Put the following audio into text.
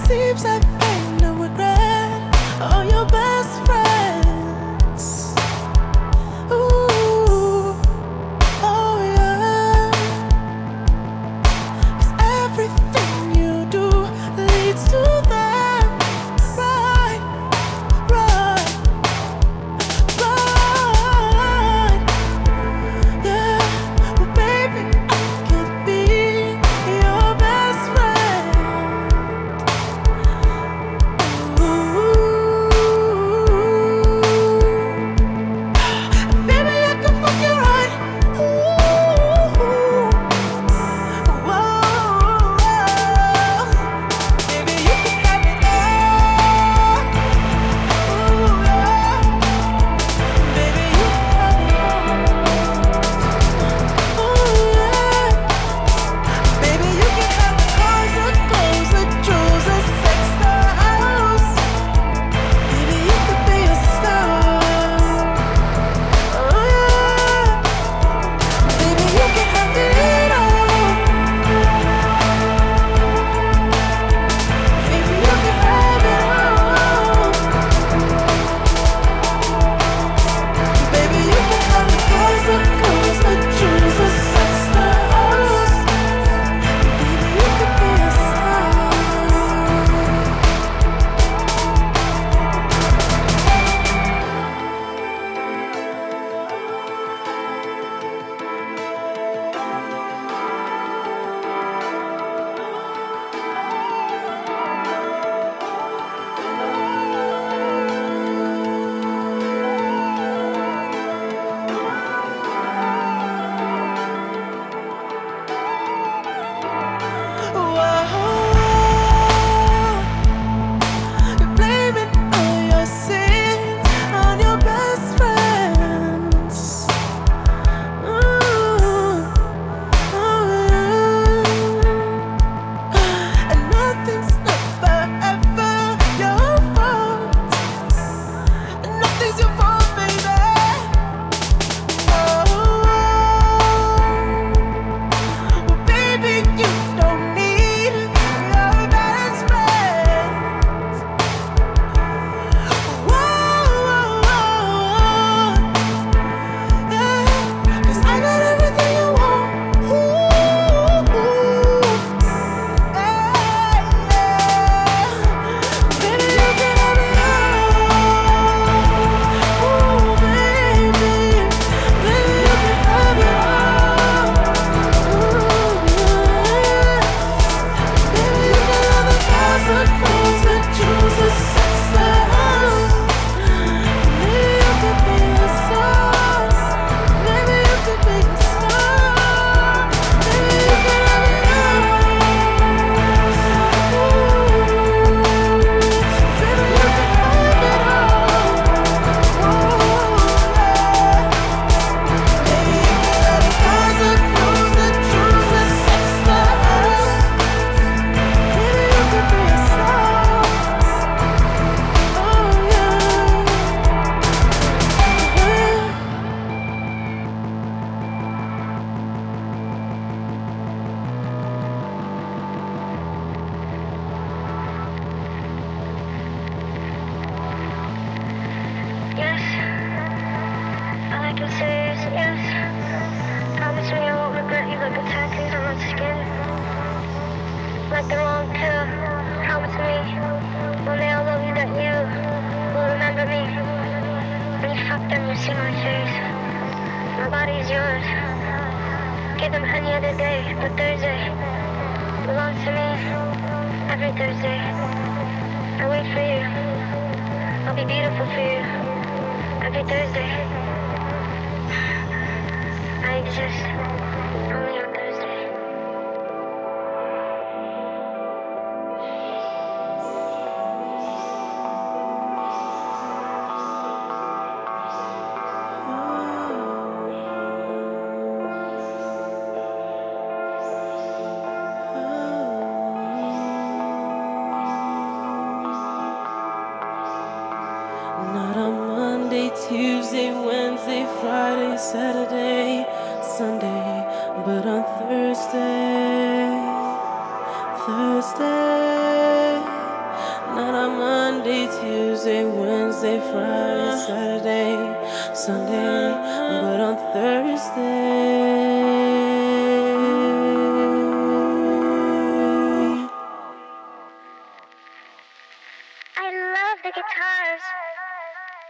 seems like pain and regret are your best friends. Ooh, oh yeah. 'Cause everything you do leads to that. Right, right, right. Yeah, well, baby, I could be your best friend. Baby, I can fuck you right. Whoa. Baby, you can have it all. Yeah. Baby, you can have it all. Yeah. Baby, you can have the cars, the clothes, the jewels, the sex, the house. Baby, you could be a star. Oh yeah. Baby, you can have it all. Baby, you can have it all. Baby, you can have the cars, the clothes, the jewels, the sex, the house. Baby, you could be a star. You're blaming all your sins on your best friends. And nothing's never ever your fault. And nothing's your fault, baby. Well, baby, you don't need your best friends. Whoa, yeah, 'cause I got everything you want. Ooh, yeah. Baby, you can have it all. Ooh, baby, baby, you can have it all. Ooh, yeah. Baby, you can have the cars, the clothes, the jewels, the sex, the house. Maybe you could be a star. Maybe you could be a star. Maybe you can have it all. Baby, you can have it all. Baby, you can have the cars, the clothes, the jewels, the sex, the house. Maybe you could be a star. Oh yeah. Yes, all I can say is yes. Promise me I won't regret you like the tattoos on my skin. Like the wrong pill. Promise me one day I'll love you that you will remember me. When you fuck them, you see my face. My body's yours. Give them any other day, but Thursday belongs to me. Every Thursday, I wait for you. I'll be beautiful for you. Every Thursday, I exist only on Thursday. Not on Monday, Tuesday, Wednesday, Friday, Saturday, Sunday, but on Thursday, Not on Monday, Tuesday, Wednesday, Friday, Saturday, Sunday, but on Thursday.